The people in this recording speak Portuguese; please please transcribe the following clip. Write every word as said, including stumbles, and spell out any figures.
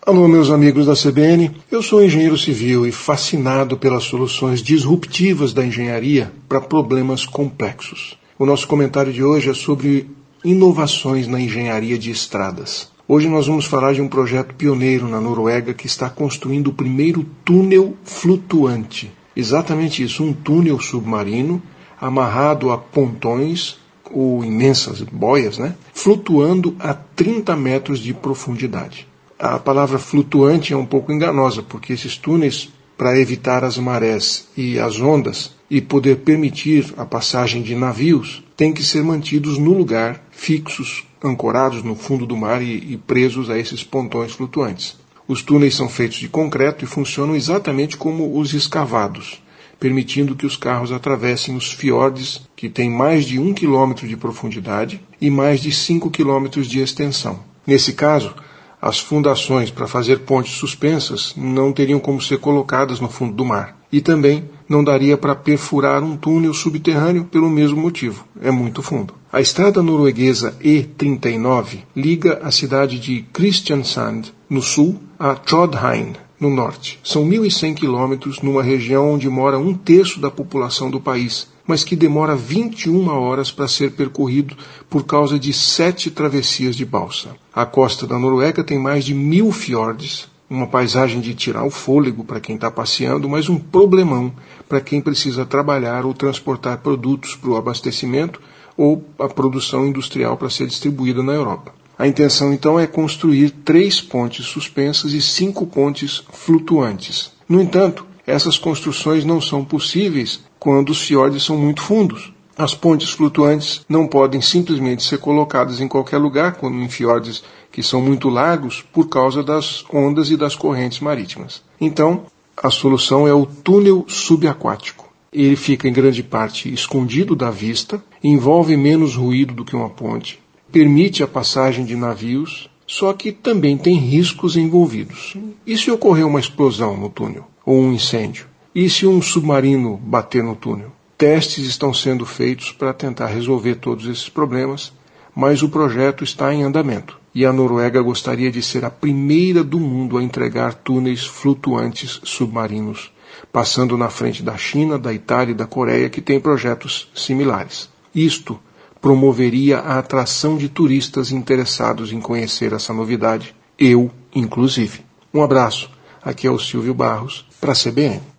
Alô, meus amigos da C B N, eu sou engenheiro civil e fascinado pelas soluções disruptivas da engenharia para problemas complexos. O nosso comentário de hoje é sobre inovações na engenharia de estradas. Hoje nós vamos falar de um projeto pioneiro na Noruega que está construindo o primeiro túnel flutuante. Exatamente isso, um túnel submarino amarrado a pontões ou imensas boias, né? Flutuando a trinta metros de profundidade. A palavra flutuante é um pouco enganosa, porque esses túneis, para evitar as marés e as ondas e poder permitir a passagem de navios, têm que ser mantidos no lugar, fixos, ancorados no fundo do mar e, e presos a esses pontões flutuantes. Os túneis são feitos de concreto e funcionam exatamente como os escavados, permitindo que os carros atravessem os fiordes, que têm mais de um quilômetro de profundidade e mais de cinco quilômetros de extensão. Nesse caso, as fundações para fazer pontes suspensas não teriam como ser colocadas no fundo do mar. E também não daria para perfurar um túnel subterrâneo pelo mesmo motivo. É muito fundo. A estrada norueguesa E trinta e nove liga a cidade de Kristiansand, no sul, a Trondheim, no norte. São mil e cem quilômetros numa região onde mora um terço da população do país, mas que demora vinte e uma horas para ser percorrido por causa de sete travessias de balsa. A costa da Noruega tem mais de mil fiordes, uma paisagem de tirar o fôlego para quem está passeando, mas um problemão para quem precisa trabalhar ou transportar produtos para o abastecimento ou a produção industrial para ser distribuída na Europa. A intenção, então, é construir três pontes suspensas e cinco pontes flutuantes. No entanto, essas construções não são possíveis quando os fiordes são muito fundos. As pontes flutuantes não podem simplesmente ser colocadas em qualquer lugar, como em fiordes que são muito largos, por causa das ondas e das correntes marítimas. Então, a solução é o túnel subaquático. Ele fica em grande parte escondido da vista, envolve menos ruído do que uma ponte, permite a passagem de navios, só que também tem riscos envolvidos. E se ocorrer uma explosão no túnel, ou um incêndio? E se um submarino bater no túnel? Testes estão sendo feitos para tentar resolver todos esses problemas, mas o projeto está em andamento. E a Noruega gostaria de ser a primeira do mundo a entregar túneis flutuantes submarinos, passando na frente da China, da Itália e da Coreia, que têm projetos similares. Isto promoveria a atração de turistas interessados em conhecer essa novidade, eu inclusive. Um abraço, aqui é o Silvio Barros, para a C B N.